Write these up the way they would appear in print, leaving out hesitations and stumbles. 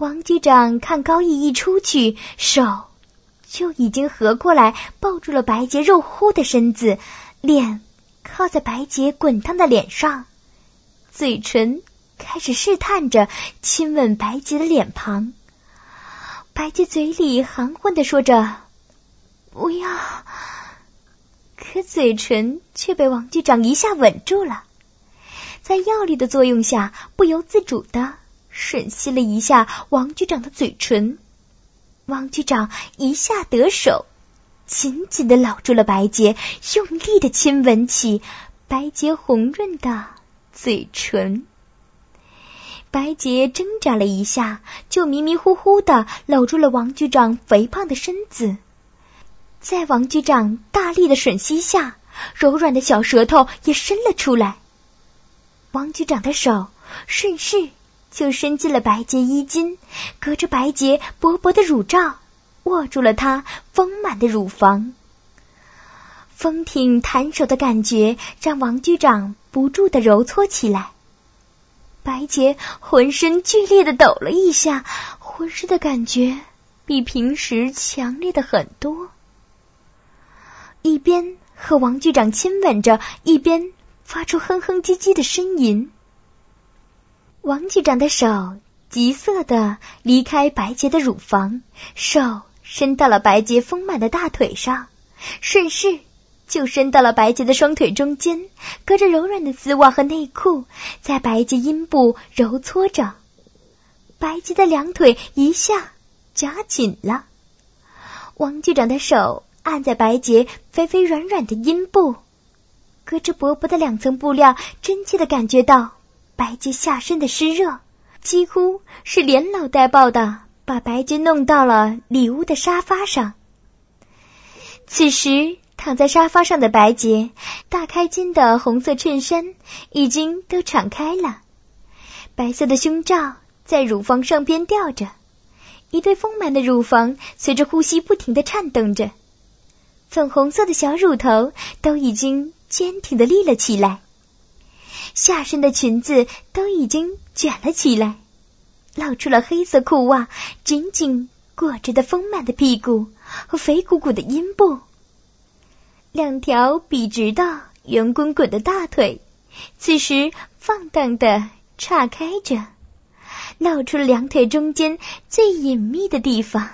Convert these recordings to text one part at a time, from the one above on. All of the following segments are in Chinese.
王局长看高义一出去，手就已经合过来抱住了白洁肉乎乎的身子，脸靠在白洁滚烫的脸上，嘴唇开始试探着亲吻白洁的脸庞。白洁嘴里含混地说着不要，可嘴唇却被王局长一下吻住了，在药力的作用下，不由自主地吮吸了一下王局长的嘴唇。王局长一下得手，紧紧地搂住了白洁，用力地亲吻起白洁红润的嘴唇。白洁挣扎了一下，就迷迷糊糊地搂住了王局长肥胖的身子。在王局长大力的吮吸下，柔软的小舌头也伸了出来。王局长的手顺势就伸进了白洁衣襟，隔着白洁薄薄的乳罩，握住了她丰满的乳房。丰挺弹手的感觉让王局长不住地揉搓起来。白洁浑身剧烈地抖了一下，浑身的感觉比平时强烈的很多。一边和王局长亲吻着，一边发出哼哼唧唧的呻吟。王局长的手急色地离开白洁的乳房，手伸到了白洁丰满的大腿上，顺势就伸到了白洁的双腿中间，隔着柔软的丝袜和内裤，在白洁阴部揉搓着。白洁的两腿一下夹紧了，王局长的手按在白洁肥肥软软的阴部，隔着薄薄的两层布料，真切地感觉到白洁下身的湿热，几乎是连搂带抱的把白洁弄到了里屋的沙发上。此时躺在沙发上的白洁，大开襟的红色衬衫已经都敞开了，白色的胸罩在乳房上边吊着，一对丰满的乳房随着呼吸不停地颤动着，粉红色的小乳头都已经坚挺地立了起来，下身的裙子都已经卷了起来，露出了黑色裤袜紧紧裹着的丰满的屁股和肥鼓鼓的阴部。两条笔直的圆滚滚的大腿此时放荡地岔开着，露出了两腿中间最隐秘的地方。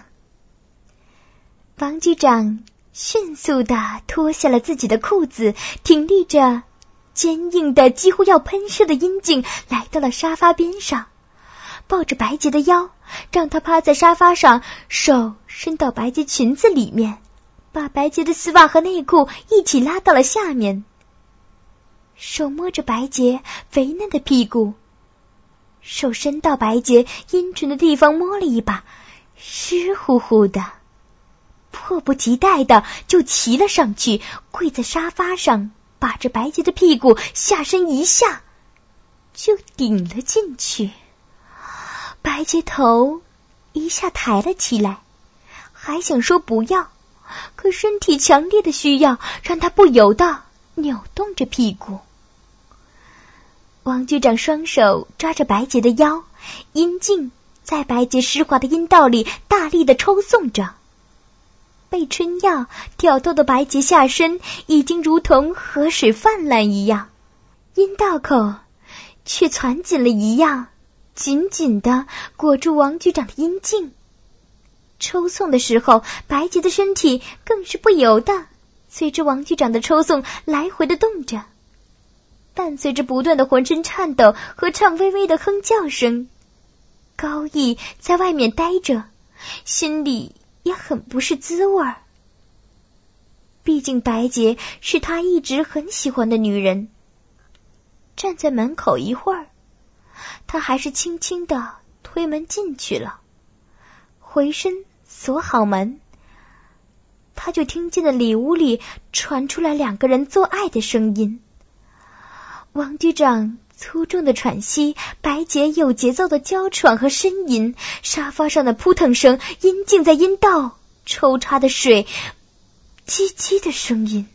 王局长迅速地脱下了自己的裤子，挺立着坚硬的几乎要喷射的阴茎，来到了沙发边上，抱着白洁的腰，让她趴在沙发上，手伸到白洁裙子里面，把白洁的丝袜和内裤一起拉到了下面，手摸着白洁肥嫩的屁股，手伸到白洁阴唇的地方摸了一把，湿乎乎的，迫不及待的就骑了上去，跪在沙发上，把着白洁的屁股下身一下就顶了进去。白洁头一下抬了起来，还想说不要，可身体强烈的需要让他不由得扭动着屁股。王局长双手抓着白洁的腰，阴茎在白洁湿滑的阴道里大力地抽送着，被春药挑逗的白洁下身已经如同河水泛滥一样，阴道口却攒紧了一样，紧紧地裹住王局长的阴茎。抽送的时候，白洁的身体更是不由得随着王局长的抽送来回的动着，伴随着不断的浑身颤抖和颤巍巍的哼叫声。高义在外面待着，心里也很不是滋味儿，毕竟白洁是他一直很喜欢的女人。站在门口一会儿，他还是轻轻地推门进去了，回身锁好门，他就听见了里屋里传出来两个人做爱的声音。王局长粗重的喘息，白洁有节奏的娇喘和呻吟，沙发上的扑腾声，阴茎在阴道抽插的水，叽叽的声音。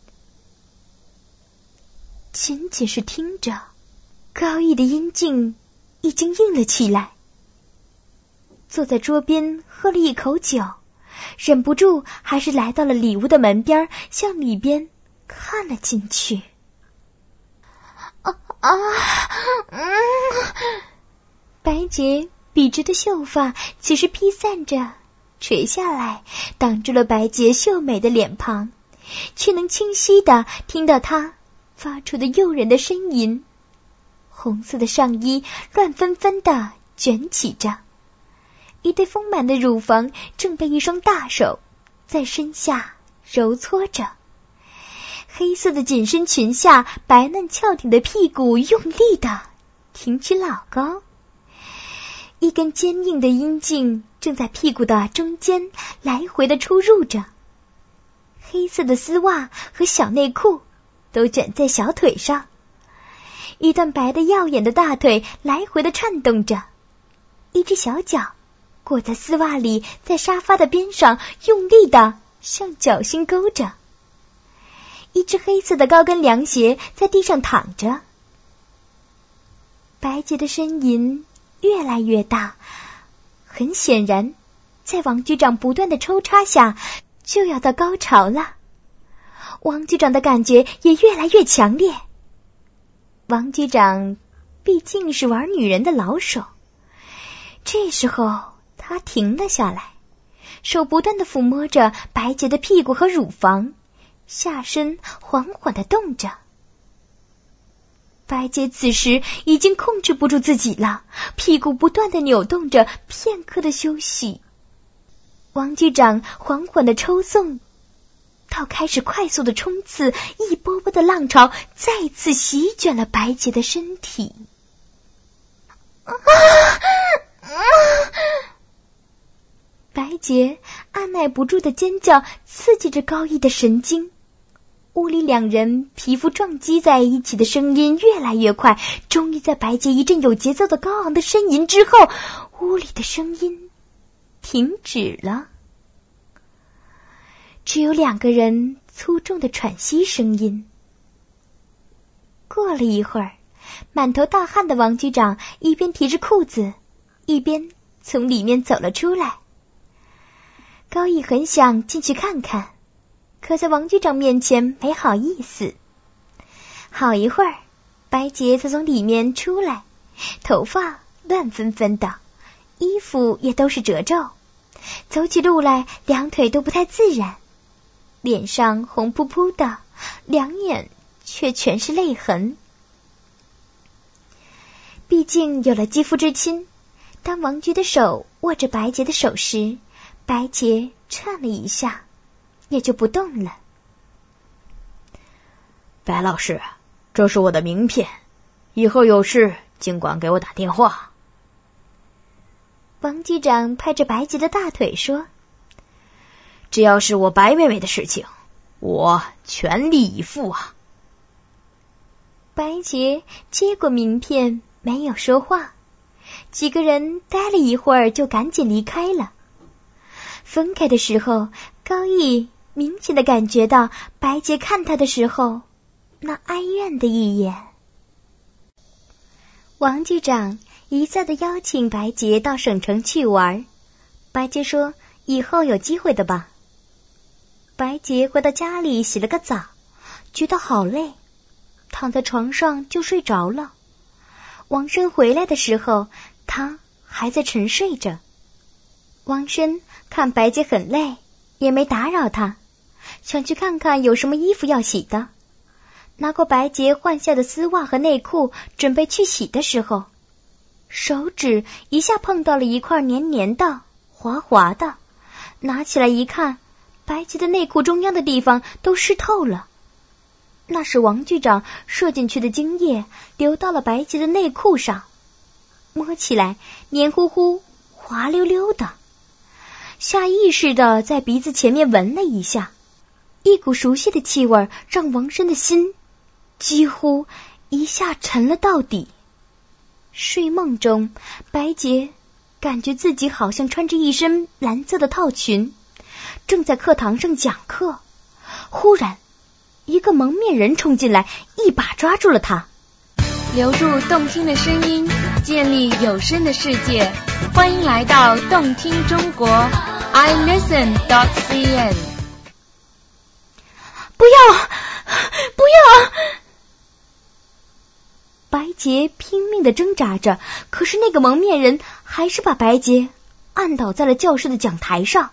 仅仅是听着，高义的阴茎已经硬了起来。 坐在桌边喝了一口酒，忍不住还是来到了里屋的门边，向里边看了进去。白洁笔直的秀发其实披散着垂下来，挡住了白洁秀美的脸庞，却能清晰地听到她发出的诱人的呻吟。红色的上衣乱纷纷地卷起着，一对丰满的乳房正被一双大手在身下揉搓着，黑色的紧身裙下白嫩翘挺的屁股用力地挺起老高，一根坚硬的阴茎正在屁股的中间来回地出入着，黑色的丝袜和小内裤都卷在小腿上，一段白的耀眼的大腿来回地颤动着，一只小脚裹在丝袜里，在沙发的边上用力地向脚心勾着，一只黑色的高跟凉鞋在地上躺着。白洁的呻吟越来越大，很显然在王局长不断的抽插下就要到高潮了。王局长的感觉也越来越强烈。王局长毕竟是玩女人的老手，这时候他停了下来，手不断地抚摸着白洁的屁股和乳房，下身缓缓地动着。白洁此时已经控制不住自己了，屁股不断地扭动着，片刻的休息。王局长缓缓地抽送，到开始快速的冲刺，一波波的浪潮再次席卷了白洁的身体。白洁按耐不住的尖叫刺激着高毅的神经，屋里两人皮肤撞击在一起的声音越来越快，终于在白洁一阵有节奏的高昂的呻吟之后，屋里的声音停止了，只有两个人粗重的喘息声音。过了一会儿，满头大汗的王局长一边提着裤子，一边从里面走了出来。高毅很想进去看看，可在王局长面前没好意思。好一会儿，白洁才从里面出来，头发乱纷纷的，衣服也都是褶皱，走起路来两腿都不太自然，脸上红扑扑的，两眼却全是泪痕。毕竟有了肌肤之亲，当王局的手握着白洁的手时，白洁颤了一下，也就不动了。 白老师，这是我的名片，以后有事尽管给我打电话。 王局长拍着白洁的大腿说， 只要是我白妹妹的事情，我全力以赴啊。 白洁接过名片，没有说话，几个人待了一会儿就赶紧离开了。分开的时候，高毅明显的感觉到白洁看他的时候那哀怨的一眼。王局长一再的邀请白洁到省城去玩，白洁说以后有机会的吧。白洁回到家里洗了个澡，觉得好累，躺在床上就睡着了。王生回来的时候，他还在沉睡着。王生看白洁很累，也没打扰他，想去看看有什么衣服要洗的。拿过白洁换下的丝袜和内裤，准备去洗的时候，手指一下碰到了一块黏黏的、滑滑的，拿起来一看，白洁的内裤中央的地方都湿透了。那是王局长射进去的精液流到了白洁的内裤上，摸起来黏糊糊、滑溜溜的。下意识地在鼻子前面闻了一下，一股熟悉的气味让王生的心几乎一下沉了到底。睡梦中，白洁感觉自己好像穿着一身蓝色的套裙，正在课堂上讲课。忽然一个蒙面人冲进来，一把抓住了他。 留住动听的声音， 建立有声的世界，欢迎来到动听中国 iListen.cn。 不要！白洁拼命地挣扎着，可是那个蒙面人还是把白洁按倒在了教室的讲台上。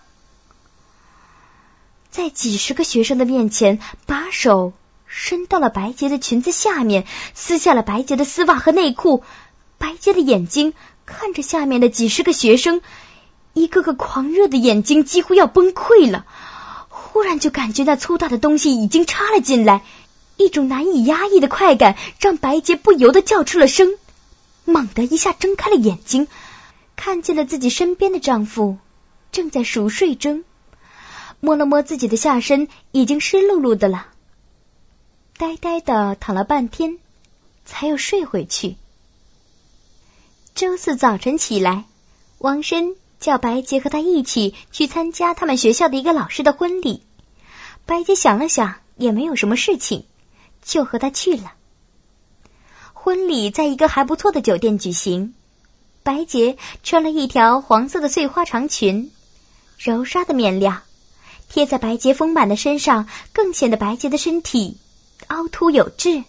在几十个学生的面前，把手伸到了白洁的裙子下面，撕下了白洁的丝袜和内裤。白洁的眼睛看着下面的几十个学生，一个个狂热的眼睛几乎要崩溃了。忽然就感觉那粗大的东西已经插了进来，一种难以压抑的快感让白洁不由得叫出了声，猛地一下睁开了眼睛，看见了自己身边的丈夫正在熟睡中，摸了摸自己的下身，已经湿漉漉的了，呆呆地躺了半天才又睡回去。周四早晨起来，王申叫白洁和他一起去参加他们学校的一个老师的婚礼。白洁想了想，也没有什么事情，就和他去了。婚礼在一个还不错的酒店举行，白洁穿了一条黄色的碎花长裙，柔纱的面料贴在白洁丰满的身上，更显得白洁的身体凹凸有致。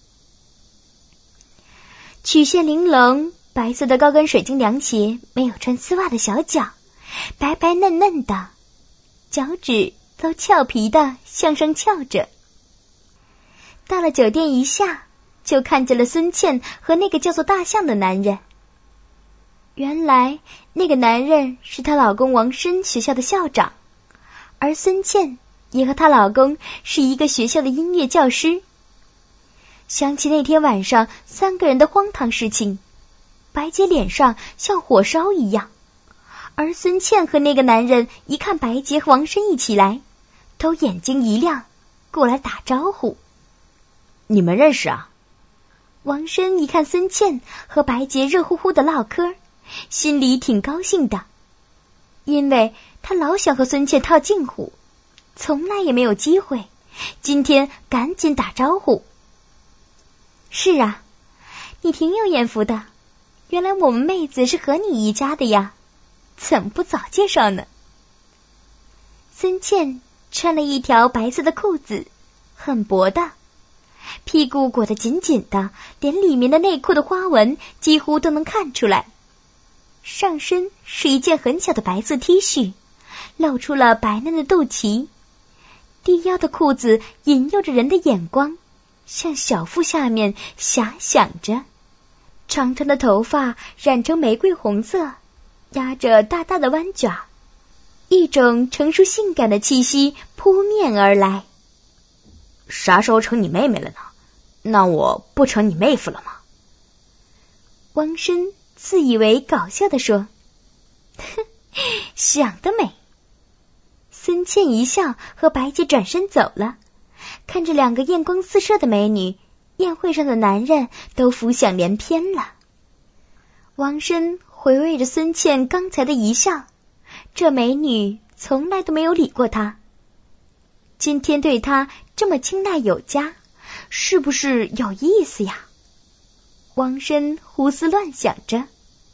曲线玲珑，白色的高跟水晶凉鞋，没有穿丝袜的小脚，白白嫩嫩的，脚趾都俏皮的向上翘着。到了酒店一下，就看见了孙茜和那个叫做大象的男人。原来那个男人是她老公王申学校的校长，而孙茜也和她老公是一个学校的音乐教师。想起那天晚上3个人的荒唐事情，白洁脸上像火烧一样，而孙茜和那个男人一看白洁和王申一起来，都眼睛一亮，过来打招呼。 你们认识啊？ 王申一看孙茜和白洁热乎乎的唠嗑，心里挺高兴的，因为他老想和孙茜套近乎，从来也没有机会，今天赶紧打招呼。是啊，你挺有眼福的，原来我们妹子是和你一家的呀，怎么不早介绍呢？孙茜穿了一条白色的裤子，很薄的，屁股裹得紧紧的，连里面的内裤的花纹几乎都能看出来。上身是一件很小的白色 T 恤，露出了白嫩的肚脐，低腰的裤子引诱着人的眼光，向小腹下面遐想着。长长的头发染成玫瑰红色，压着大大的弯卷，一种成熟性感的气息扑面而来。 啥时候成你妹妹了呢？那我不成你妹夫了吗？ 王申自以为搞笑地说。哼，想得美。孙茜一笑，和白洁转身走了。看着2个艳光四射的美女，宴会上的男人都浮想联翩了。王申回味着孙茜刚才的一笑，这美女从来都没有理过他，今天对他这么青睐有加，是不是有意思呀？王申胡思乱想着。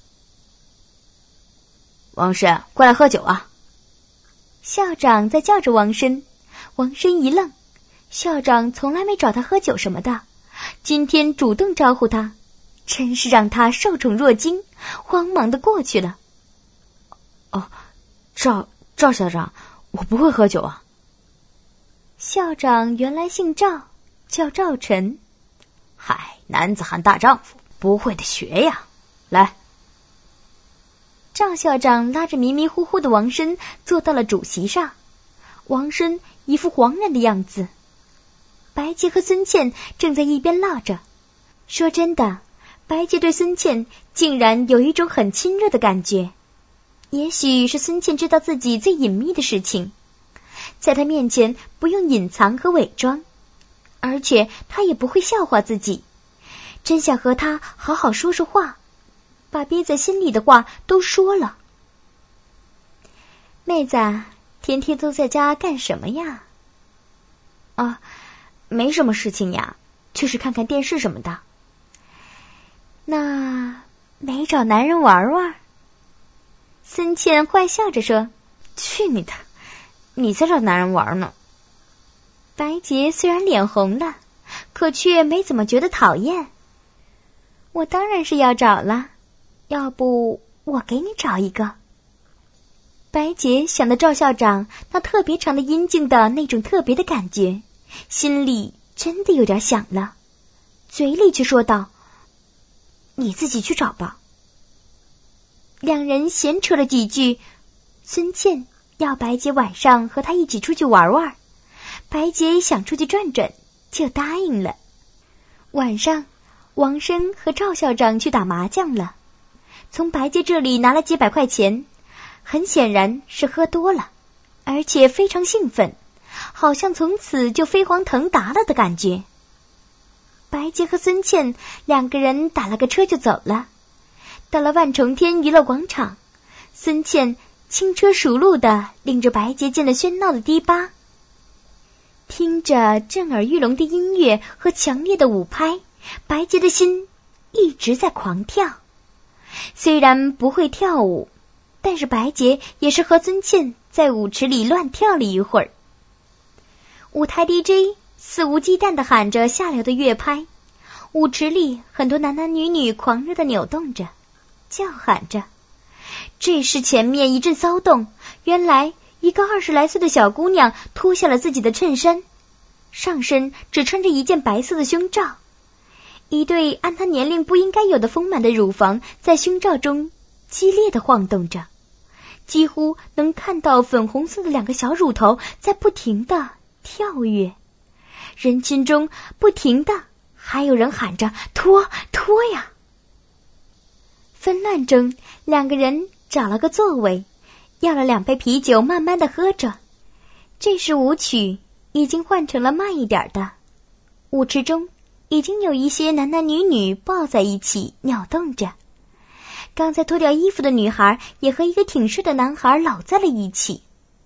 王申，过来喝酒啊！ 校长在叫着王申。王申一愣，校长从来没找他喝酒什么的，今天主动招呼他，真是让他受宠若惊，慌忙的过去了。 赵校长，我不会喝酒啊。 校长原来姓赵，叫赵晨。 嗨，男子汉大丈夫，不会的学呀。来。 赵校长拉着迷迷糊糊的王申坐到了主席上，王申一副惶然的样子。白洁和孙茜正在一边唠着。说真的，白洁对孙茜竟然有一种很亲热的感觉。也许是孙茜知道自己最隐秘的事情，在她面前不用隐藏和伪装，而且她也不会笑话自己，真想和她好好说说话，把憋在心里的话都说了。妹子，天天都在家干什么呀？没什么事情呀，就是看看电视什么的。那没找男人玩玩？孙茜坏笑着说： 去你的，你才找男人玩呢。 白洁虽然脸红了，可却没怎么觉得讨厌。我当然是要找了，要不我给你找一个。白洁想到赵校长那特别长的阴茎的那种特别的感觉，心里真的有点想了，嘴里却说道：你自己去找吧。两人闲扯了几句，孙茜要白洁晚上和她一起出去玩玩，白洁想出去转转，就答应了。晚上，王生和赵校长去打麻将了，从白洁这里拿了几百块钱，很显然是喝多了，而且非常兴奋，好像从此就飞黄腾达了的感觉。白洁和孙茜两个人打了个车就走了，到了万重天娱乐广场，孙茜轻车熟路地领着白洁进了喧闹的迪吧，听着震耳欲聋的音乐和强烈的舞拍，白洁的心一直在狂跳。虽然不会跳舞，但是白洁也是和孙茜在舞池里乱跳了一会儿。舞台 DJ 肆无忌惮地喊着下流的乐拍，舞池里很多男男女女狂热地扭动着，叫喊着。这时前面一阵骚动，原来一个20来岁的小姑娘脱下了自己的衬衫，上身只穿着一件白色的胸罩，一对按她年龄不应该有的丰满的乳房在胸罩中激烈地晃动着，几乎能看到粉红色的2个小乳头在不停地跳跃。人群中不停地还有人喊着脱脱呀。纷乱中，两个人找了个座位，要了2杯啤酒，慢慢地喝着。这时舞曲已经换成了慢一点的，舞池中已经有一些男男女女抱在一起扭动着，刚才脱掉衣服的女孩也和一个挺帅的男孩搂在了一起。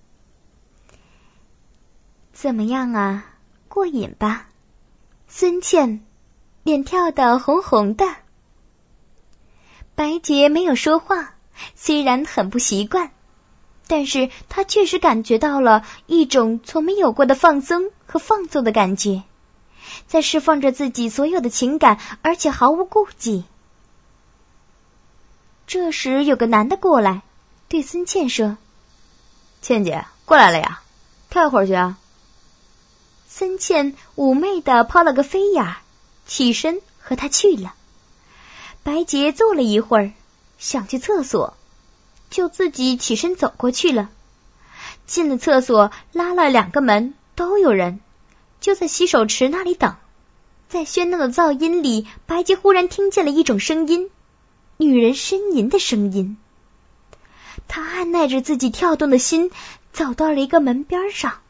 怎么样啊，过瘾吧？孙茜脸跳得红红的。白洁没有说话，虽然很不习惯，但是她确实感觉到了一种从没有过的放松和放纵的感觉，在释放着自己所有的情感，而且毫无顾忌。这时有个男的过来，对孙茜说： 茜姐，过来了呀，跳一会儿去啊。 孙茜妩媚地抛了个飞眼，起身和他去了。白洁坐了一会儿，想去厕所，就自己起身走过去了。进了厕所，拉了2个门，都有人，就在洗手池那里等。在喧闹的噪音里，白洁忽然听见了一种声音，女人呻吟的声音。她按耐着自己跳动的心，走到了一个门边上，